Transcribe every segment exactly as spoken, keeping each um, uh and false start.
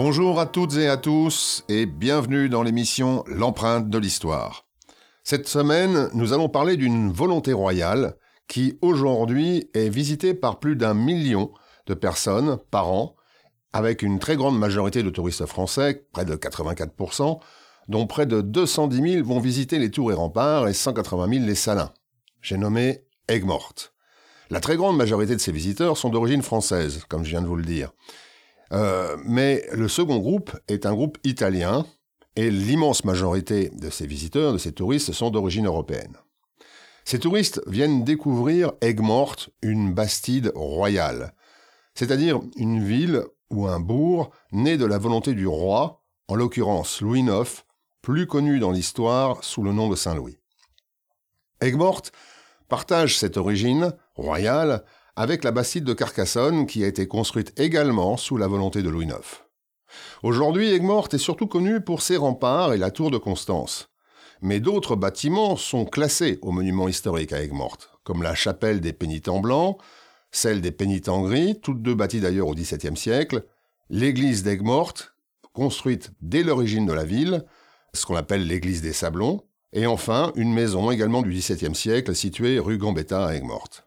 Bonjour à toutes et à tous et bienvenue dans l'émission L'empreinte de l'histoire. Cette semaine, nous allons parler d'une volonté royale qui aujourd'hui est visitée par plus d'un million de personnes par an, avec une très grande majorité de touristes français, près de quatre-vingt-quatre pour cent, dont près de deux cent dix mille vont visiter les tours et remparts et cent quatre-vingt mille les salins. J'ai nommé Aigues-Mortes. La très grande majorité de ces visiteurs sont d'origine française, comme je viens de vous le dire. Euh, mais le second groupe est un groupe italien, et l'immense majorité de ces visiteurs, de ces touristes, sont d'origine européenne. Ces touristes viennent découvrir Aigues-Mortes, une bastide royale, c'est-à-dire une ville ou un bourg né de la volonté du roi, en l'occurrence Louis neuf, plus connu dans l'histoire sous le nom de Saint-Louis. Aigues-Mortes partage cette origine royale avec la bastide de Carcassonne qui a été construite également sous la volonté de Louis neuf. Aujourd'hui, Aigues-Mortes est surtout connue pour ses remparts et la tour de Constance. Mais d'autres bâtiments sont classés aux monuments historiques à Aigues-Mortes, comme la chapelle des Pénitents Blancs, celle des Pénitents Gris, toutes deux bâties d'ailleurs au dix-septième siècle, l'église d'Aigues-Mortes, construite dès l'origine de la ville, ce qu'on appelle l'église des Sablons, et enfin une maison également du dix-septième siècle située rue Gambetta à Aigues-Mortes.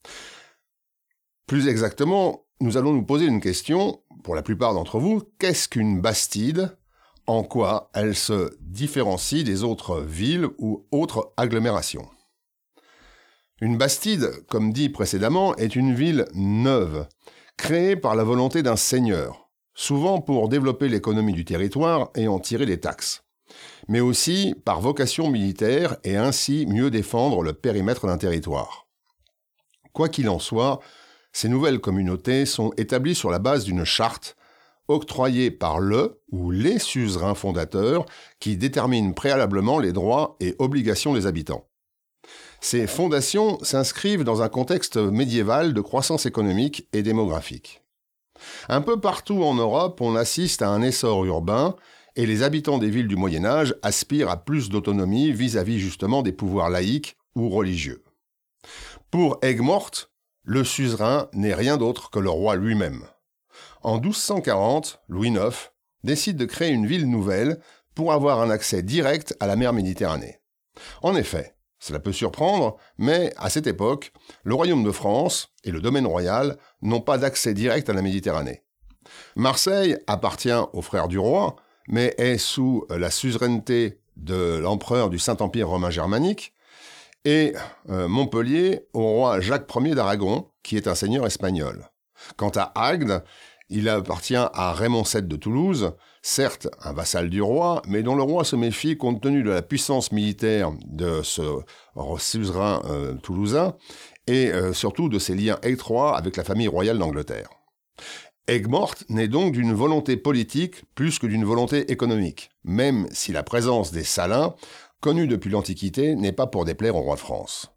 Plus exactement, nous allons nous poser une question, pour la plupart d'entre vous, qu'est-ce qu'une bastide ? En quoi elle se différencie des autres villes ou autres agglomérations ? Une bastide, comme dit précédemment, est une ville neuve, créée par la volonté d'un seigneur, souvent pour développer l'économie du territoire et en tirer des taxes, mais aussi par vocation militaire et ainsi mieux défendre le périmètre d'un territoire. Quoi qu'il en soit, ces nouvelles communautés sont établies sur la base d'une charte octroyée par le ou les suzerains fondateurs qui déterminent préalablement les droits et obligations des habitants. Ces fondations s'inscrivent dans un contexte médiéval de croissance économique et démographique. Un peu partout en Europe, on assiste à un essor urbain et les habitants des villes du Moyen-Âge aspirent à plus d'autonomie vis-à-vis justement des pouvoirs laïques ou religieux. Pour Aigues-Mortes, le suzerain n'est rien d'autre que le roi lui-même. En douze cent quarante, Louis neuf décide de créer une ville nouvelle pour avoir un accès direct à la mer Méditerranée. En effet, cela peut surprendre, mais à cette époque, le royaume de France et le domaine royal n'ont pas d'accès direct à la Méditerranée. Marseille appartient aux frères du roi, mais est sous la suzeraineté de l'empereur du Saint-Empire romain germanique, et euh, Montpellier au roi Jacques Ier d'Aragon, qui est un seigneur espagnol. Quant à Agde, il appartient à Raymond sept de Toulouse, certes un vassal du roi, mais dont le roi se méfie compte tenu de la puissance militaire de ce suzerain euh, toulousain, et euh, surtout de ses liens étroits avec la famille royale d'Angleterre. Aigues-Mortes naît donc d'une volonté politique plus que d'une volonté économique, même si la présence des salins, connue depuis l'Antiquité, n'est pas pour déplaire au roi de France.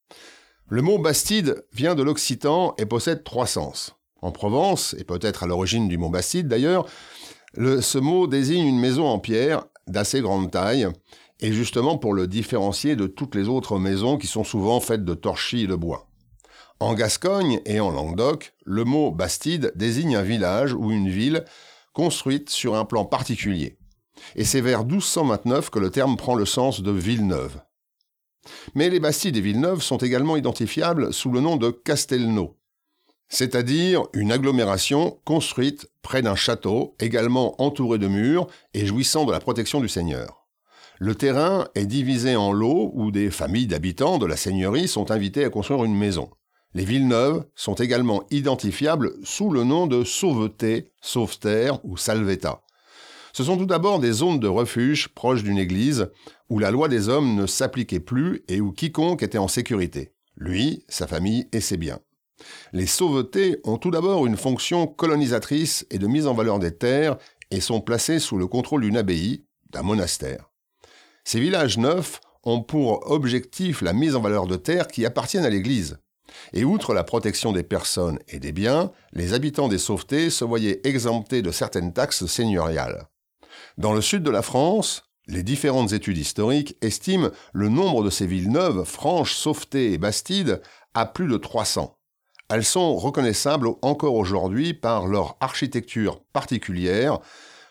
Le mot bastide vient de l'occitan et possède trois sens. En Provence, et peut-être à l'origine du mot bastide d'ailleurs, le, ce mot désigne une maison en pierre d'assez grande taille, et justement pour le différencier de toutes les autres maisons qui sont souvent faites de torchis et de bois. En Gascogne et en Languedoc, le mot bastide désigne un village ou une ville construite sur un plan particulier. Et c'est vers douze cent vingt-neuf que le terme prend le sens de ville neuve. Mais les bastides et villes neuves sont également identifiables sous le nom de castelnau, c'est-à-dire une agglomération construite près d'un château, également entouré de murs et jouissant de la protection du seigneur. Le terrain est divisé en lots où des familles d'habitants de la seigneurie sont invités à construire une maison. Les villes neuves sont également identifiables sous le nom de sauveté, sauveterre ou salvetta. Ce sont tout d'abord des zones de refuge proches d'une église où la loi des hommes ne s'appliquait plus et où quiconque était en sécurité, lui, sa famille et ses biens. Les sauvetés ont tout d'abord une fonction colonisatrice et de mise en valeur des terres et sont placés sous le contrôle d'une abbaye, d'un monastère. Ces villages neufs ont pour objectif la mise en valeur de terres qui appartiennent à l'église. Et outre la protection des personnes et des biens, les habitants des sauvetés se voyaient exemptés de certaines taxes seigneuriales. Dans le sud de la France, les différentes études historiques estiment le nombre de ces villes neuves, Franches, Sauveté et Bastides, à plus de trois cents. Elles sont reconnaissables encore aujourd'hui par leur architecture particulière,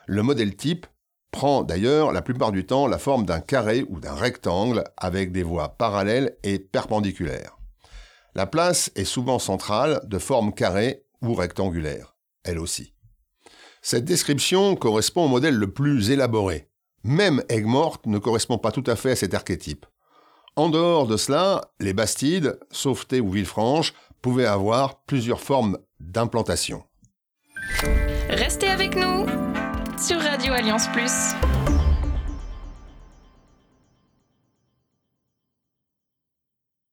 Le modèle type prend d'ailleurs la plupart du temps la forme d'un carré ou d'un rectangle avec des voies parallèles et perpendiculaires. La place est souvent centrale, de forme carrée ou rectangulaire, elle aussi. Cette description correspond au modèle le plus élaboré. Même Aigues-Mortes ne correspond pas tout à fait à cet archétype. En dehors de cela, les bastides, Sauveté ou Villefranche, pouvaient avoir plusieurs formes d'implantation. Restez avec nous sur Radio Alliance Plus.